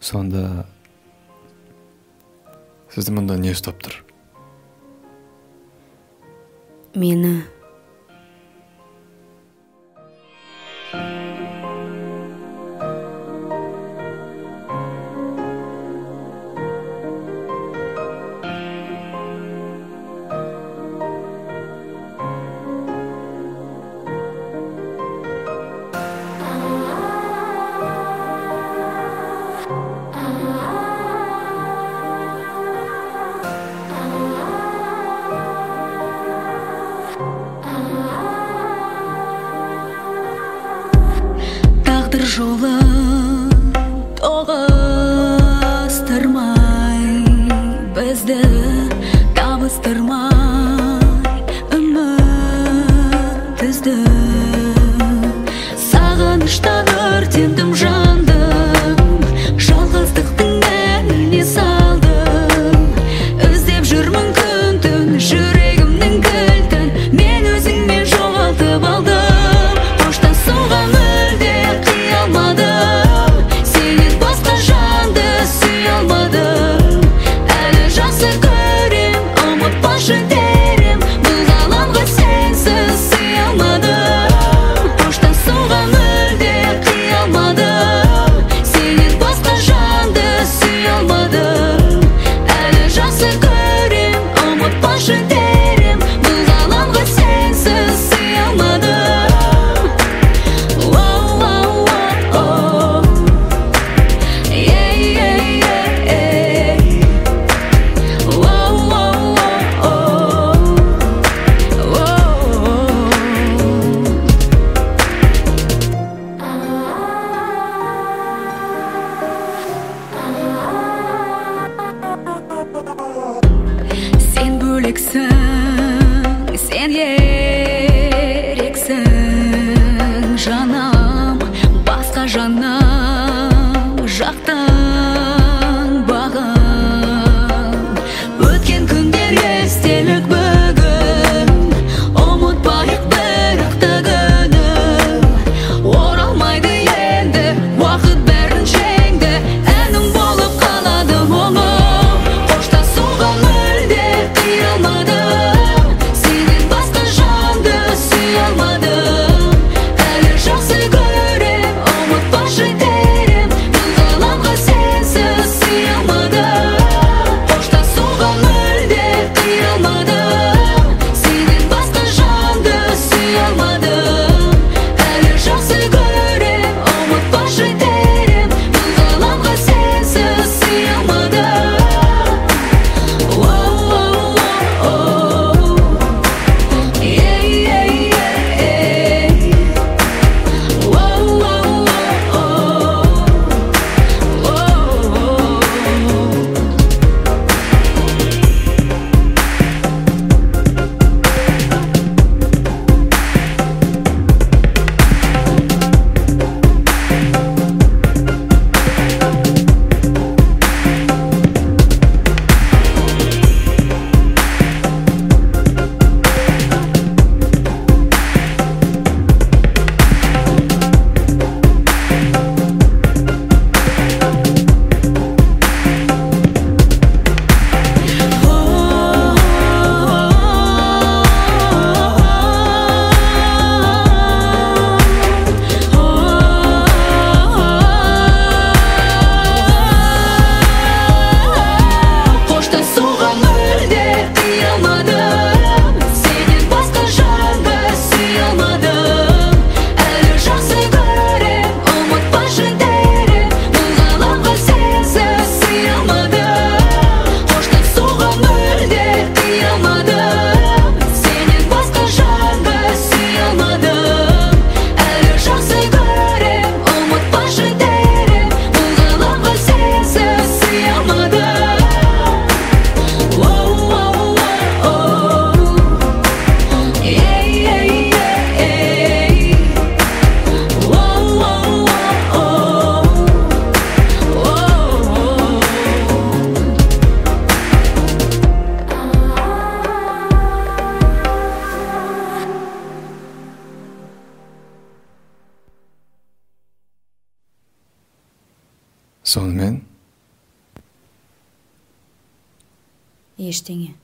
Сонда сізді мұнда не ұстап тұр? Мені тағдыр жолын тоғыстырмай, бізді табыстырмай үміт үзді. Сағыныштан өртендім, жандым, жалғыздықтың әніне салдым. Іздеп жүрмін күн-түн жүрегімнің кілтін, мен өзіңмен жоғалтып алдым. Қоштасуға мүлде қия алмадым, сенен басқа жанды сүйе алмадым. Әлі жақсы көрем, ұмытпашы дерем, бұл ғаламға сенсіз сүйе алмадым. Қоштасуға мүлде қия алмадым, сенен басқа жанды сүйе алмадым. Әлі жақсы көрем, ұмытпашы дерем, бұл ғаламға сенсіз сүйе алмадым. Сен бөлексің, сен ерексің, жаным, басқа жаным, жақтың бағым. Өткен күндер естелік бүгін, ұмытпайық бірікті күні. Оралмайды енді, уақыт бәрін жеңді, әнім болып қалады мұңым. Қоштасуға мүлде қия алмадым, сенен басқа жанды сүйе алмадым. Әлі жақсы көрем, ұмытпашы дерем, бұл ғаламға сенсіз сүйе алмадым. Қоштасуға мүлде қия алмадым, сенен басқа жанды сүйе алмадым. Әлі жақсы көрем, ұмытпашы дерем, бұл ғаламға сенсіз сүйе алмадым. Қоштасуға мүлде қия алмадым, сенен басқа жанды сүйе алмадым. Әлі жақсы көрем, ұмытпашы дерем, бұл ғаламға сенсіз сүйе алмадым. Қоштасуға мүлде қия алмадым, сенен басқа жанды сүйе алмадым. Әлі жақсы көрем, ұмытпашы дерем, бұл ғаламға сенсіз сүйе алмадым. Сонымен ештеңе.